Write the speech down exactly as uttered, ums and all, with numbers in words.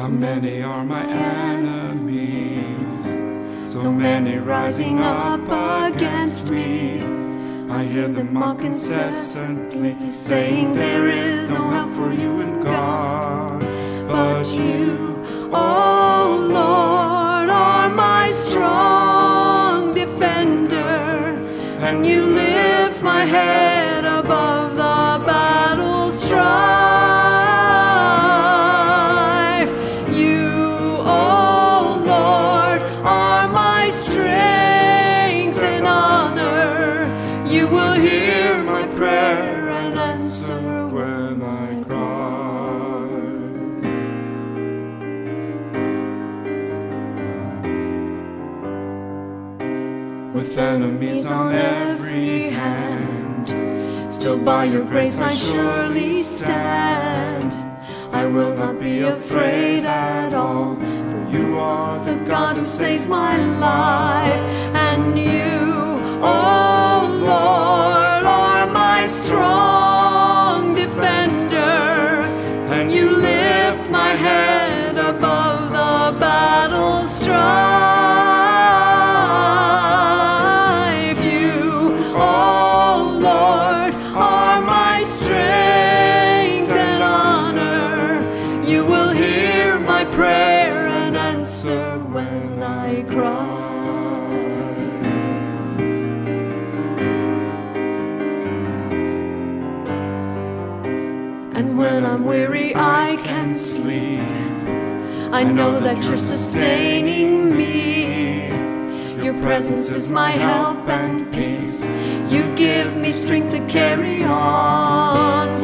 How many are my enemies? So many rising up against me. I hear them mock incessantly, saying there is no help for you in God. But you, O Lord, are my strong defender, and you lift my head above the battle strife. You, O Lord, are my strength and honor. You will hear my prayer and answer when I cry. With enemies on every hand, still by your grace I surely stand. I will not be afraid at all, for you are the God who saves my life. And you, oh Lord, are my strong defender, and you lift my head above the battle strife. You, oh Lord, are my strength and honor. You will hear my prayer and answer when I cry. And when I'm weary I can sleep. I know that you're sustaining me. Your presence is my help and peace. You give me strength to carry on.